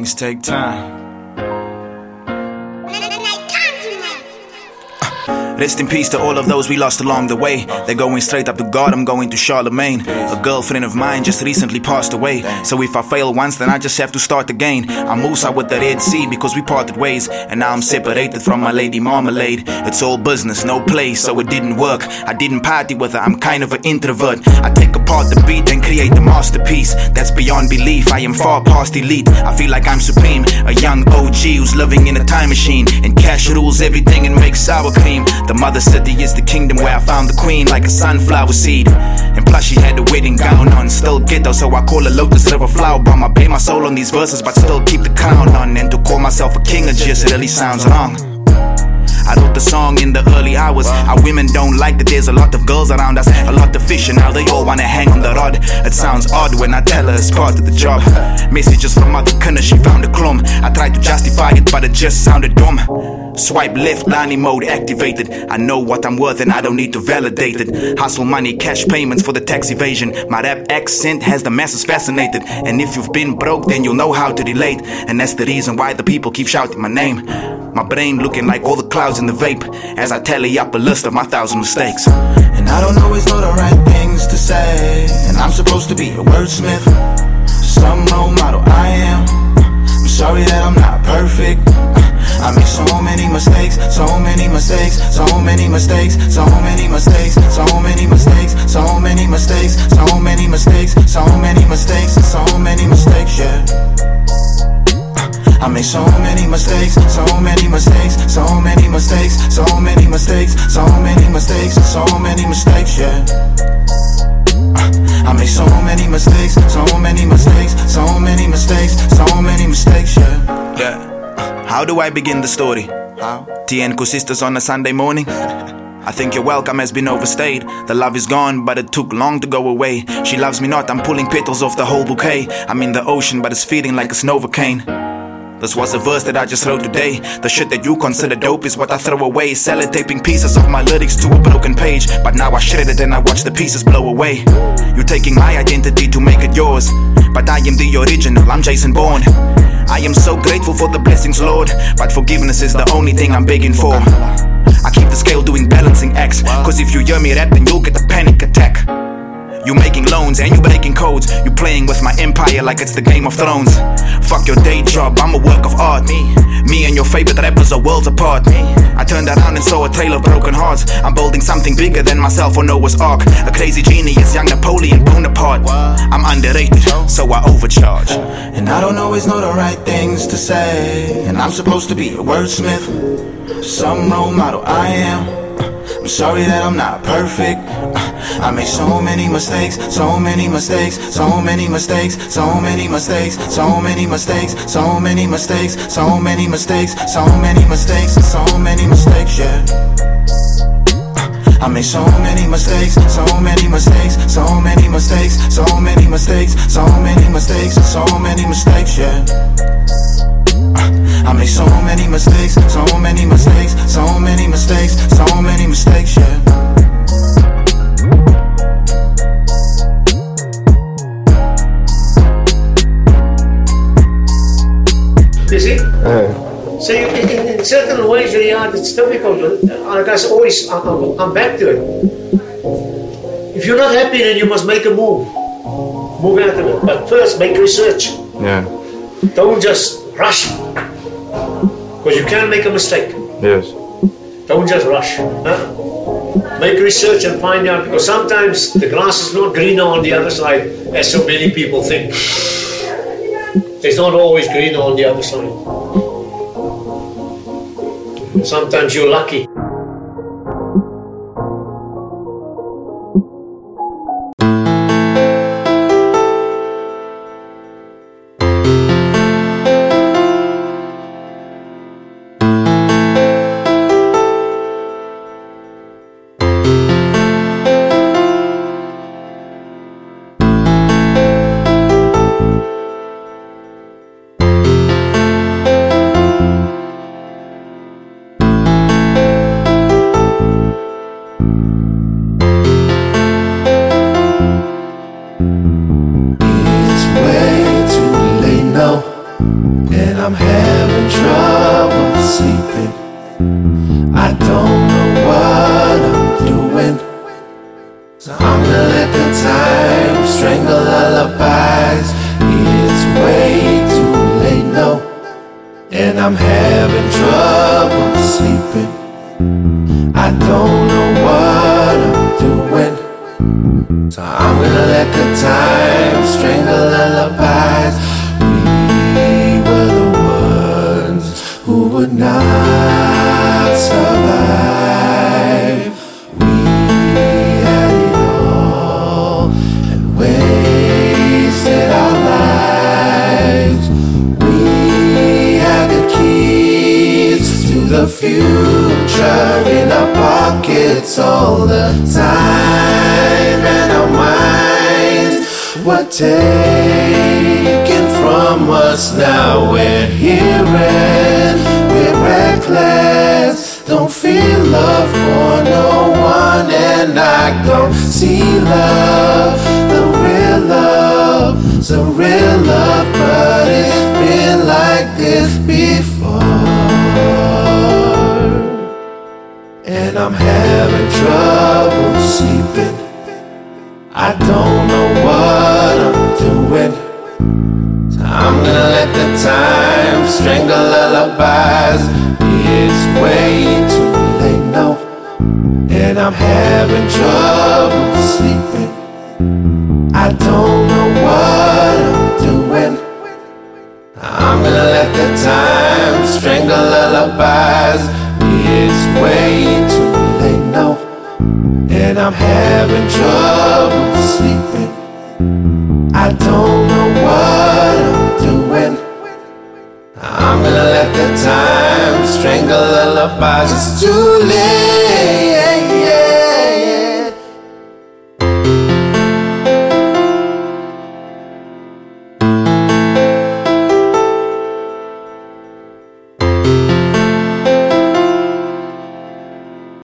things take time. Rest in peace to all of those we lost along the way. They're going straight up to God, I'm going to Charlemagne. A girlfriend of mine just recently passed away. So if I fail once, then I just have to start again. I'm Musa with the Red Sea because we parted ways. And now I'm separated from my lady Marmalade. It's all business, no play, so it didn't work. I didn't party with her, I'm kind of an introvert. I take apart the beat and create a masterpiece. That's beyond belief, I am far past elite. I feel like I'm supreme, a young OG who's living in a time machine. And cash rules everything and makes sour cream. The mother city is the kingdom where I found the queen, like a sunflower seed. And plus she had a wedding gown on, still ghetto, so I call her Lotus River Flower Bomb. I pay my soul on these verses, but still keep the crown on. And to call myself a king of just really sounds wrong. I wrote the song in the early hours. Our women don't like that there's a lot of girls around us, a lot of fish, and now they all wanna hang on the rod. It sounds odd when I tell her it's part of the job. Messages from Mother Kunna, she found a clum. I tried to justify it, but it just sounded dumb. Swipe left, Lani mode activated. I know what I'm worth and I don't need to validate it. Hustle money, cash payments for the tax evasion. My rap accent has the masses fascinated. And if you've been broke, then you'll know how to relate. And that's the reason why the people keep shouting my name. My brain looking like all the clouds in the vape as I tally up a list of my 1,000 mistakes. And I don't always know the right things to say, and I'm supposed to be a wordsmith, some role model I am. I'm sorry that I'm not perfect. I make so many mistakes, so many mistakes, so many mistakes, so many mistakes, so many mistakes, so many mistakes, so many mistakes, so many mistakes, so many mistakes, yeah. I make so many mistakes, so many mistakes, so many mistakes, so many mistakes, so many mistakes, so many mistakes, yeah. I make so many mistakes, so many mistakes, so many mistakes, so many mistakes, yeah. Yeah. How do I begin the story? TNCO sisters on a Sunday morning? I think your welcome has been overstayed. The love is gone, but it took long to go away. She loves me not, I'm pulling petals off the whole bouquet. I'm in the ocean, but it's feeling like a Novocaine. This was a verse that I just wrote today. The shit that you consider dope is what I throw away. Sellotaping pieces of my lyrics to a broken page. But now I shred it and I watch the pieces blow away. You're taking my identity to make it yours, but I am the original, I'm Jason Bourne. I am so grateful for the blessings, Lord, but forgiveness is the only thing I'm begging for. I keep the scale doing balancing acts, cause if you hear me rap then you'll get a panic attack. You making loans and you breaking codes. You playing with my empire like it's the Game of Thrones. Fuck your day job, I'm a work of art. Me and your favorite rappers are worlds apart. I turned around and saw a trail of broken hearts. I'm building something bigger than myself or Noah's Ark. A crazy genius, young Napoleon Bonaparte. I'm underrated, so I overcharge. And I don't always know the right things to say, and I'm supposed to be a wordsmith, some role model I am. I'm sorry that I'm not perfect. I make so many mistakes, so many mistakes, so many mistakes, so many mistakes, so many mistakes, so many mistakes, so many mistakes, so many mistakes, so many mistakes, yeah. I make so many mistakes, so many mistakes, so many mistakes, so many mistakes, so many mistakes, so many mistakes, yeah. I make so many mistakes, so many mistakes, so many mistakes, so many mistakes, yeah. You see? So in certain ways, it's difficult. Like I always, I'm back to it. If you're not happy, then you must make a move. Move out of it. But first, make research. Yeah. Don't just rush. Because you can make a mistake. Yes. Don't just rush. Huh? Make research and find out, because sometimes the grass is not greener on the other side, as so many people think. It's not always greener on the other side. Sometimes you're lucky. I'm having trouble sleeping. I don't know what I'm doing, so I'm gonna let the time strangle lullabies. It's way too late, no, and I'm having trouble sleeping. I don't know what I'm doing, so I'm gonna let the time strangle lullabies. We were the ones who would not survive. We had it all and wasted our lives. We had the keys to the future in our pockets all the time, and our minds were taken from us. Now we're here and we're reckless. Don't feel love for no one, and I don't see love, the real love, the real love, but it's been like this before, and I'm having trouble sleeping. I don't know what I'm doing, so I'm gonna let the time strangle lullabies. It's way too late, no, and I'm having trouble sleeping. I don't know what I'm doing. I'm gonna let the time strangle lullabies. It's way too late, no, and I'm having trouble sleeping. I don't know what I'm doing. I'm gonna let the time strangle lullabies. It's too late.